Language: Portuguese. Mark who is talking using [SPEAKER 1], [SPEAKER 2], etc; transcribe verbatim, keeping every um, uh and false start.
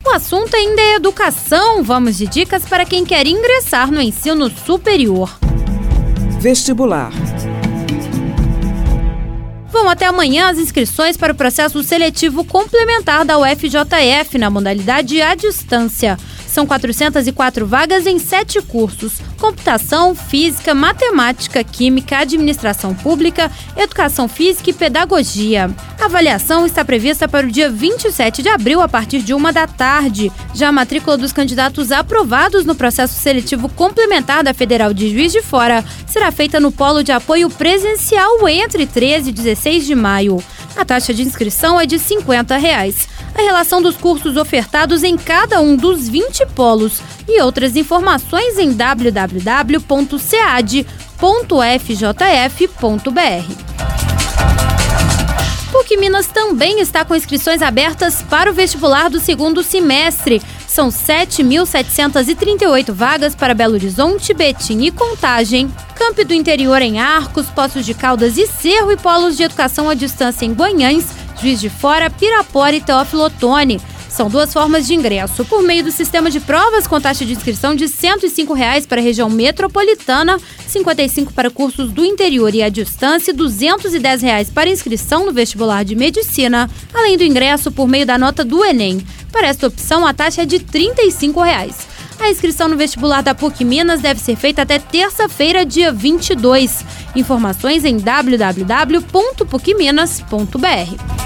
[SPEAKER 1] O assunto ainda é educação. Vamos de dicas para quem quer ingressar no ensino superior.
[SPEAKER 2] Vestibular.
[SPEAKER 1] Vão até amanhã as inscrições para o processo seletivo complementar da U F J F na modalidade à distância. São quatrocentas e quatro vagas em sete cursos: computação, física, matemática, química, administração pública, educação física e pedagogia. A avaliação está prevista para o dia vinte e sete de abril, a partir de uma da tarde. Já a matrícula dos candidatos aprovados no processo seletivo complementar da Federal de Juiz de Fora será feita no Polo de Apoio Presencial entre treze e dezesseis de maio. A taxa de inscrição é de cinquenta reais. A relação dos cursos ofertados em cada um dos vinte polos e outras informações em w w w ponto c a d ponto f j f ponto b r. PUC Minas também está com inscrições abertas para o vestibular do segundo semestre. São sete mil setecentas e trinta e oito vagas para Belo Horizonte, Betim e Contagem, Campi do Interior em Arcos, Poços de Caldas e Cerro e polos de educação à distância em Guanhães, Juiz de Fora, Pirapora e Teófilo Otoni. São duas formas de ingresso: por meio do sistema de provas, com taxa de inscrição de cento e cinco reais para a região metropolitana, cinquenta e cinco reais para cursos do interior e à distância e duzentos e dez reais para inscrição no vestibular de medicina, além do ingresso por meio da nota do Enem. Para esta opção, a taxa é de trinta e cinco reais. A inscrição no vestibular da PUC Minas deve ser feita até terça-feira, dia vinte e dois. Informações em w w w ponto puc minas ponto b r.